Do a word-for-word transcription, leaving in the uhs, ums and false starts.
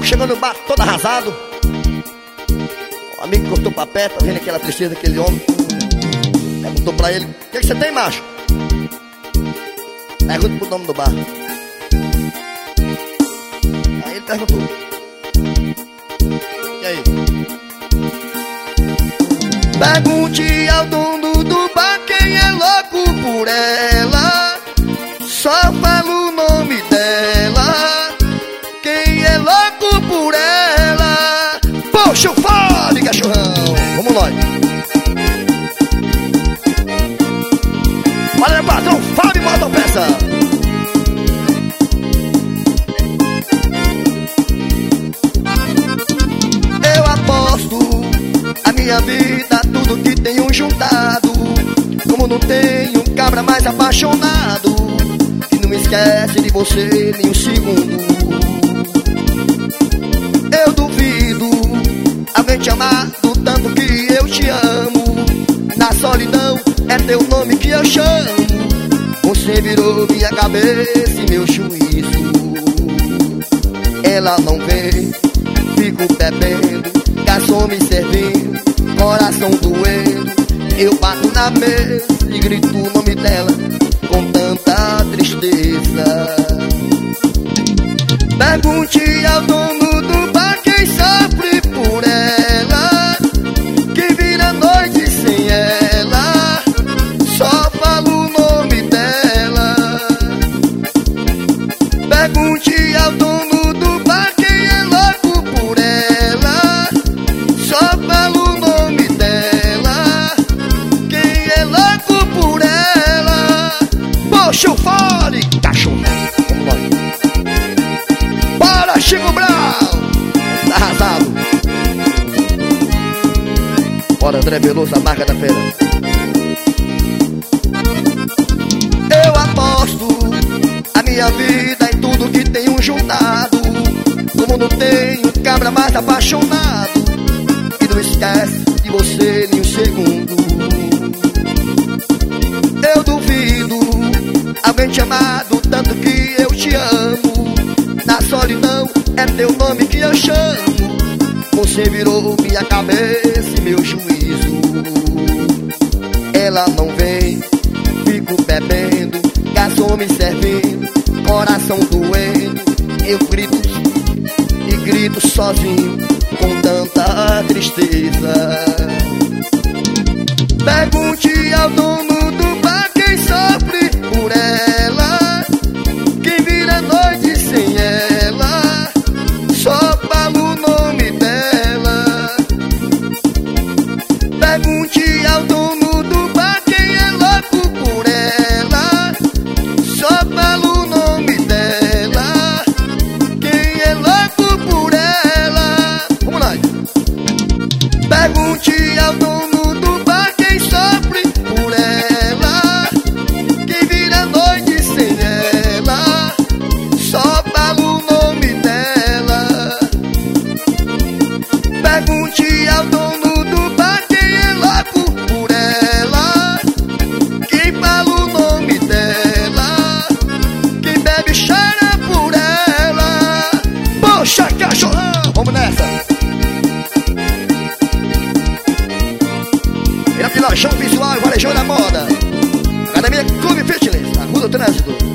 chegando no bar todo arrasado. O amigo cortou pra pé, tá vendo aquela tristeza daquele homem. Perguntou pra ele: o que, que você tem, macho? Pergunta pro dono do bar. Aí ele perguntou: e aí? Pergunte ao dono do bar quem é louco por ela. Só fala o nome dela. Quem é louco por ela? Puxa o fole, cachorrão. Vamos lá. Valeu, patrão. Fale, moto peça. Eu aposto a minha vida, tudo que tenho juntado. Como não tenho um cabra mais apaixonado, que não esquece de você nem um segundo. Eu duvido alguém te amar do tanto que eu te amo. Na solidão é teu nome que eu chamo. Você virou minha cabeça e meu juízo. Ela não vem, fico bebendo, garçom me servindo, coração doendo. Eu bato na mesa e grito o nome dela com tanta tristeza. Pergunte ao dono do bar quem sofre por ela, que vira noite sem ela. Só falo o nome dela. Pergunte ao dono do bar quem é louco por ela. Só falo o nome dela. Quem é louco por ela? Puxa o fole, cachorro. Bora, Chico Brown. Tá arrasado. Bora, André Veloso, a marca da feira. Eu aposto a minha vida em tudo que tenho juntado. Como não tenho cabra mais apaixonado, que não esquece de você nem um segundo. Eu duvido alguém te amar do tanto que eu te amo. Na solidão é teu nome que eu chamo. Você virou minha cabeça e meu juízo. Ela não vem, fico bebendo, garçom me servindo, coração doendo. Eu grito e grito sozinho com tanta tristeza. Pergunte ao dono do bar quem sofre por ela, quem vira noite sem ela. Só falo o nome dela. Pergunte ao dono do bar quem é louco por ela. Só falo o nome dela. Quem é louco por ela? Vamos lá. Pergunte ao dono do bar quem sofre por ela, quem vira noite sem ela. Só falo o nome dela. Pergunte ao dono do bar quem é louco por ela, quem fala o nome dela. Quem bebe cheira por ela. Poxa, cachorrão. Vamos nessa. Pirapilachão Visual e Varejão da Moda. Academia Clube Fitness, na Rua do Trânsito.